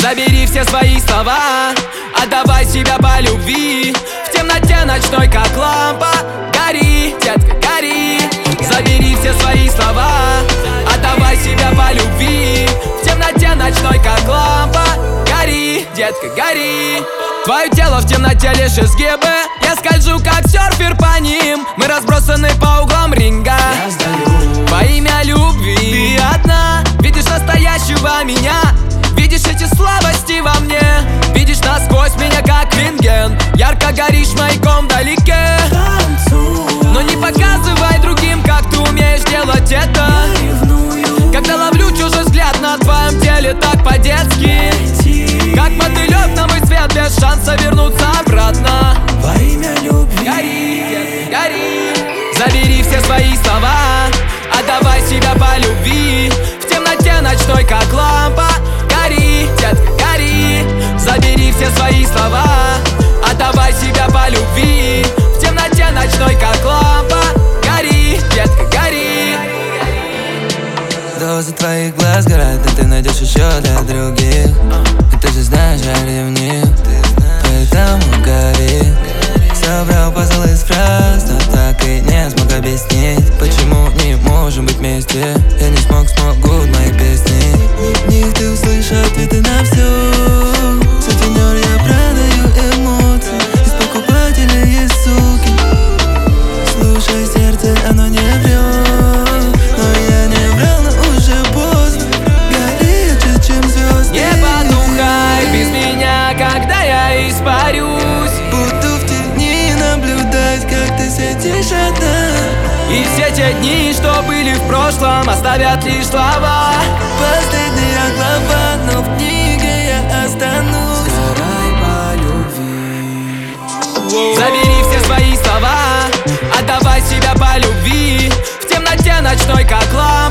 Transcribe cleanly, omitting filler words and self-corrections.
Забери все свои слова, отдавай себя по любви. В темноте ночной, как лампа, гори, детка, гори. Забери все свои слова, отдавай себя по любви. В темноте ночной, как лампа, гори, детка, гори. Твое тело в темноте лишь изгибы. Я скольжу, как серфер по ним. Мы разбросаны по углам ринга. Я сдаю во имя любви. Ты одна, видишь настоящего меня. Видишь эти слабости во мне. Видишь насквозь меня, как рентген. Ярко горишь маяком вдалеке. Но не показывай другим, как ты умеешь делать это. Когда ловлю чужой взгляд на твоем теле так по-детски, как мотылёк на мой свет, без шанса вернуться обратно. во имя любви. Гори, гори. Забери все свои слова, отдавай себя по любви. В темноте ночной, как лампа, гори, детка, гори. Забери все свои слова, отдавай себя по любви. В темноте ночной, как лампа, гори, детка, гори. Дозы твоих глаз горят, но ты найдешь еще для других. И ты же знаешь, я ревнив, поэтому гори. Собрал пазл из фраз, но так и не смог объяснить, почему не можем быть вместе. Я не смогут мои песни. В них ты услышишь ответы на все. Сутенер, я продаю эмоции. Из покупателя есть суки. Слушай сердце, оно не врет. Но я не врал, но уже поздно. Горяче, чем звезды. Не потухай без меня, когда я испарюсь. Буду в тени наблюдать, как ты сидишь одна. И все те дни, что были в прошлом, оставят лишь слова. Последняя глава, но в книге я останусь. Сгорай по любви. Забери все свои слова, отдавай себя по любви. В темноте ночной, как лампа.